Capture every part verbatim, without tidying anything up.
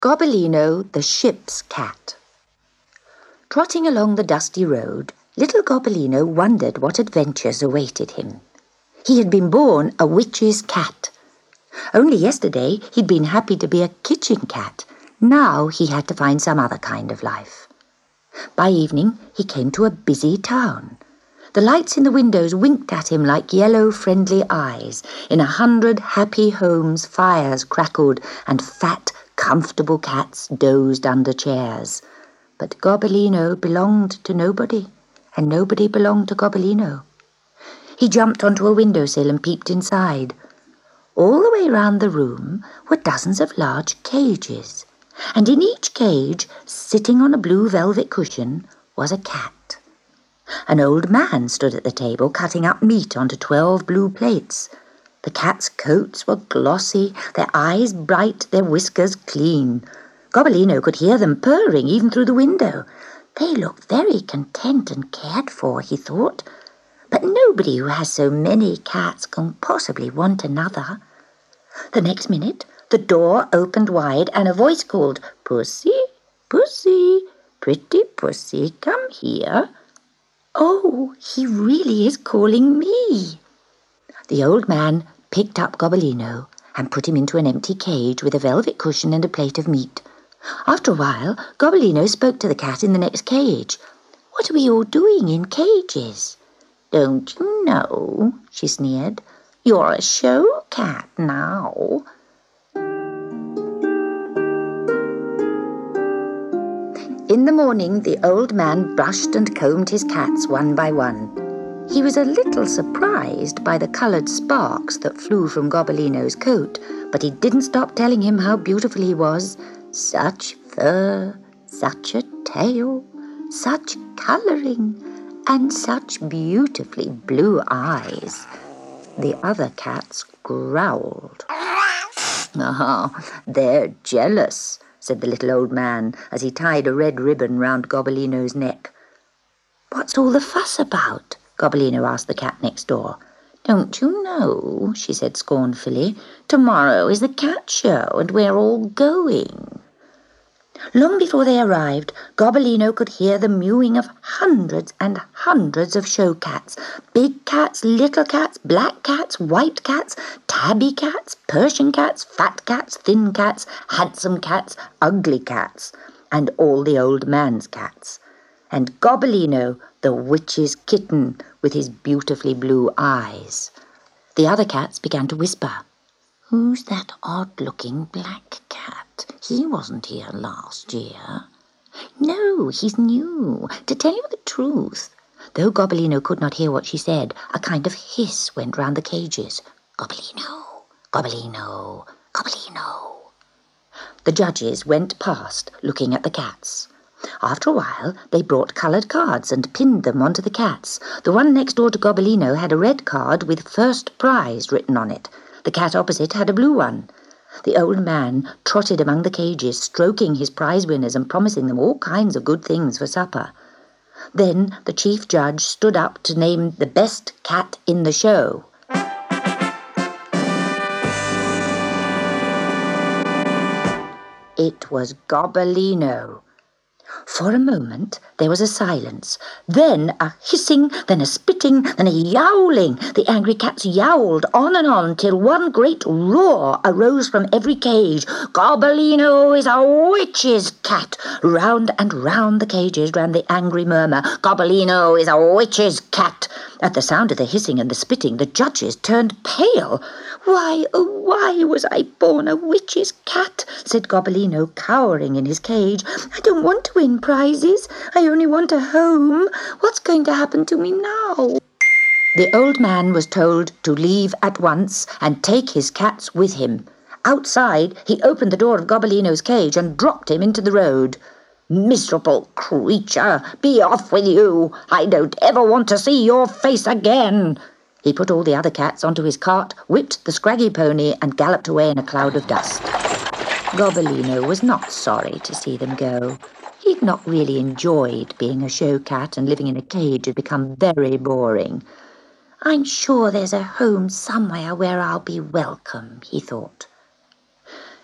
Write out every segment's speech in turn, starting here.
Gobelino, the ship's cat. Trotting along the dusty road, little Gobelino wondered what adventures awaited him. He had been born a witch's cat. Only yesterday he'd been happy to be a kitchen cat. Now he had to find some other kind of life. By evening he came to a busy town. The lights in the windows winked at him like yellow friendly eyes. In a hundred happy homes fires crackled and fat, comfortable cats dozed under chairs. But Gobelino belonged to nobody, and nobody belonged to Gobelino. He jumped onto a windowsill and peeped inside. All the way round the room were dozens of large cages, and in each cage, sitting on a blue velvet cushion, was a cat. An old man stood at the table cutting up meat onto twelve blue plates. The cats' coats were glossy, their eyes bright, their whiskers clean. Gobelino could hear them purring even through the window. They looked very content and cared for, he thought. But nobody who has so many cats can possibly want another. The next minute, the door opened wide and a voice called, "Pussy, Pussy, pretty Pussy, come here." Oh, he really is calling me. The old man picked up Gobelino and put him into an empty cage with a velvet cushion and a plate of meat. After a while, Gobelino spoke to the cat in the next cage. "What are we all doing in cages?" "Don't you know?" she sneered. "You're a show cat now." In the morning, the old man brushed and combed his cats one by one. He was a little surprised by the coloured sparks that flew from Gobelino's coat, but he didn't stop telling him how beautiful he was. Such fur, such a tail, such colouring, and such beautifully blue eyes. The other cats growled. "Ah, they're jealous," said the little old man as he tied a red ribbon round Gobelino's neck. "What's all the fuss about?" Gobelino asked the cat next door. "Don't you know?" she said scornfully. "Tomorrow is the cat show and we're all going." Long before they arrived, Gobelino could hear the mewing of hundreds and hundreds of show cats. Big cats, little cats, black cats, white cats, tabby cats, Persian cats, fat cats, thin cats, handsome cats, ugly cats, and all the old man's cats. And Gobelino, the witch's kitten, with his beautifully blue eyes. The other cats began to whisper. "Who's that odd-looking black cat? He wasn't here last year." "No, he's new. To tell you the truth." Though Gobelino could not hear what she said, a kind of hiss went round the cages. "Gobelino, Gobelino, Gobelino." The judges went past, looking at the cats. After a while, they brought coloured cards and pinned them onto the cats. The one next door to Gobelino had a red card with "First Prize" written on it. The cat opposite had a blue one. The old man trotted among the cages, stroking his prize winners and promising them all kinds of good things for supper. Then the chief judge stood up to name the best cat in the show. It was Gobelino. For a moment there was a silence, then a hissing, then a spitting, then a yowling. The angry cats yowled on and on till one great roar arose from every cage. "Gobelino is a witch's cat!" Round and round the cages ran the angry murmur. "Gobelino is a witch's cat!" At the sound of the hissing and the spitting, the judges turned pale. "Why, oh why was I born a witch's cat?" said Gobelino, cowering in his cage. "I don't want to win prizes. I only want a home. What's going to happen to me now?" The old man was told to leave at once and take his cats with him. Outside, he opened the door of Gobelino's cage and dropped him into the road. "Miserable creature, be off with you. I don't ever want to see your face again." He put all the other cats onto his cart, whipped the scraggy pony, and galloped away in a cloud of dust. Gobelino was not sorry to see them go. He'd not really enjoyed being a show cat, and living in a cage had become very boring. "I'm sure there's a home somewhere where I'll be welcome," he thought.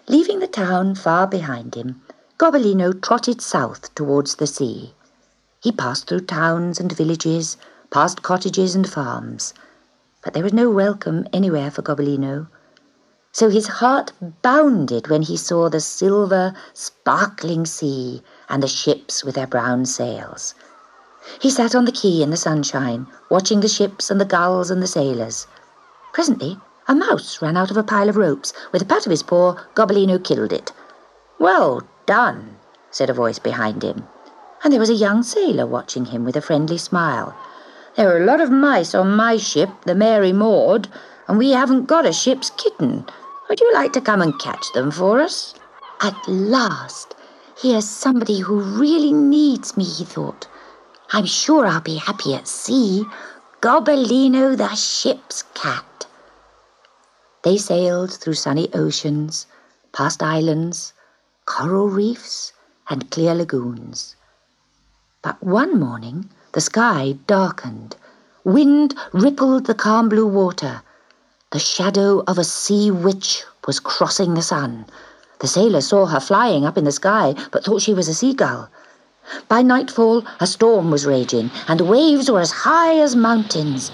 Leaving the town far behind him, Gobelino trotted south towards the sea. He passed through towns and villages, past cottages and farms, but there was no welcome anywhere for Gobelino. So his heart bounded when he saw the silver, sparkling sea and the ships with their brown sails. He sat on the quay in the sunshine, watching the ships and the gulls and the sailors. Presently, a mouse ran out of a pile of ropes. With a pat of his paw, Gobelino killed it. "Well done," said a voice behind him, and there was a young sailor watching him with a friendly smile. "There are a lot of mice on my ship, the Mary Maud, and we haven't got a ship's kitten. Would you like to come and catch them for us?" At last, here's somebody who really needs me, he thought. I'm sure I'll be happy at sea. Gobelino the ship's cat. They sailed through sunny oceans, past islands, coral reefs, and clear lagoons. But one morning, the sky darkened. Wind rippled the calm blue water. The shadow of a sea witch was crossing the sun. The sailor saw her flying up in the sky, but thought she was a seagull. By nightfall, a storm was raging, and the waves were as high as mountains.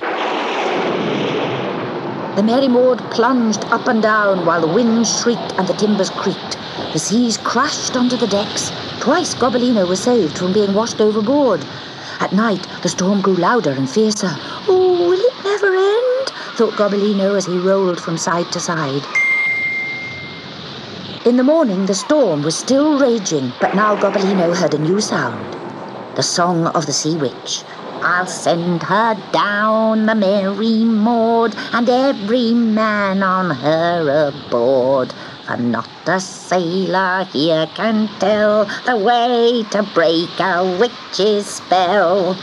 The Mary Maud plunged up and down while the wind shrieked and the timbers creaked. The seas crashed onto the decks. Twice Gobelino was saved from being washed overboard. At night, the storm grew louder and fiercer. "Oh, will it never end?" thought Gobelino as he rolled from side to side. In the morning, the storm was still raging, but now Gobelino heard a new sound. The song of the sea witch. "I'll send her down the Mary Maud, and every man on her aboard. For not a sailor here can tell the way to break a witch's spell."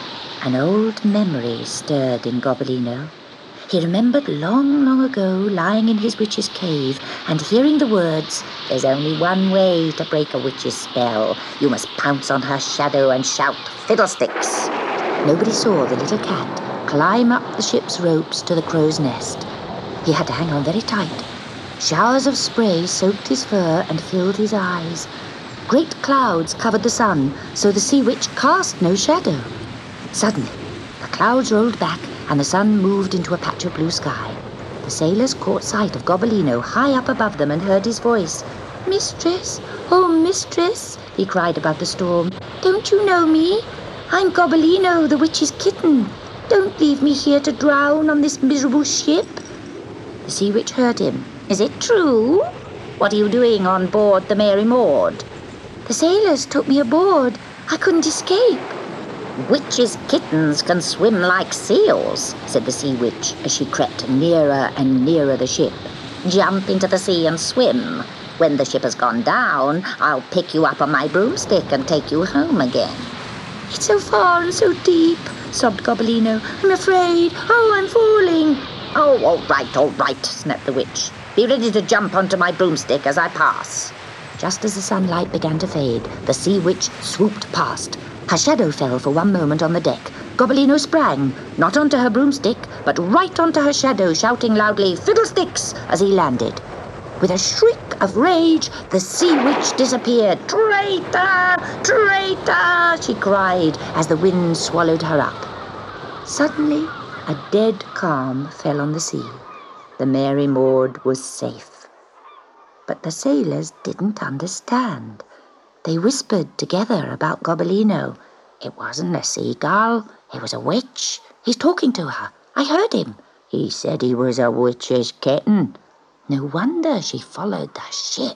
An old memory stirred in Gobelino. He remembered long, long ago lying in his witch's cave and hearing the words, "There's only one way to break a witch's spell. You must pounce on her shadow and shout, 'Fiddlesticks!'" Nobody saw the little cat climb up the ship's ropes to the crow's nest. He had to hang on very tight. Showers of spray soaked his fur and filled his eyes. Great clouds covered the sun, so the sea witch cast no shadow. Suddenly, the clouds rolled back and the sun moved into a patch of blue sky. The sailors caught sight of Gobelino high up above them and heard his voice. "Mistress, oh mistress," he cried above the storm. "Don't you know me? I'm Gobelino, the witch's kitten. Don't leave me here to drown on this miserable ship." The sea witch heard him. "Is it true? What are you doing on board the Mary Maud?" "The sailors took me aboard. I couldn't escape." "Witches' kittens can swim like seals," said the sea witch as she crept nearer and nearer the ship. "Jump into the sea and swim. When the ship has gone down, I'll pick you up on my broomstick and take you home again." "It's so far and so deep," sobbed Gobelino. "I'm afraid. Oh, I'm falling." "Oh, all right, all right," snapped the witch. "Be ready to jump onto my broomstick as I pass." Just as the sunlight began to fade, the sea witch swooped past. Her shadow fell for one moment on the deck. Gobelino sprang, not onto her broomstick, but right onto her shadow, shouting loudly, "Fiddlesticks!" as he landed. With a shriek of rage, the sea witch disappeared. "Traitor! Traitor!" she cried as the wind swallowed her up. Suddenly, a dead calm fell on the sea. The Mary Maud was safe. But the sailors didn't understand. They whispered together about Gobelino. "It wasn't a seagull, it was a witch. He's talking to her. I heard him. He said he was a witch's kitten. No wonder she followed the ship."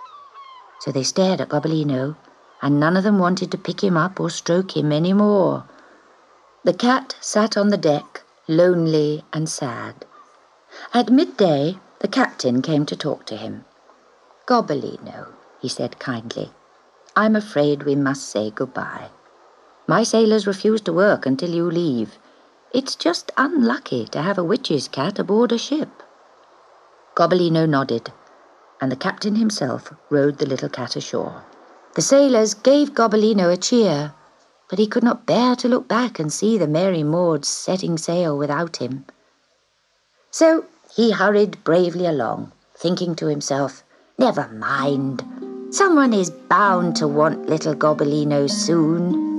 So they stared at Gobelino, and none of them wanted to pick him up or stroke him any more. The cat sat on the deck, lonely and sad. At midday, the captain came to talk to him. "Gobelino," he said kindly, "I'm afraid we must say goodbye. My sailors refuse to work until you leave. It's just unlucky to have a witch's cat aboard a ship." Gobelino nodded, and the captain himself rowed the little cat ashore. The sailors gave Gobelino a cheer, but he could not bear to look back and see the Mary Maud setting sail without him. So he hurried bravely along, thinking to himself, Never mind. Someone is bound to want little Gobelino soon.